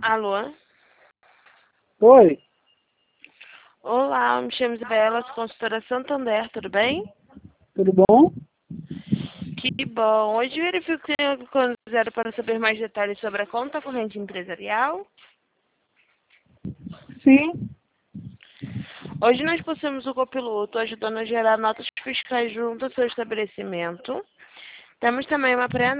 Alô? Oi, Olá, me chamo Isabela, sou consultora Santander, tudo bem? tudo bom? Que bom. Hoje verifico que tem algum zero para saber mais detalhes sobre a conta corrente empresarial. Sim, Hoje nós possuímos o copiloto ajudando a gerar notas fiscais junto ao seu estabelecimento. Temos também uma pré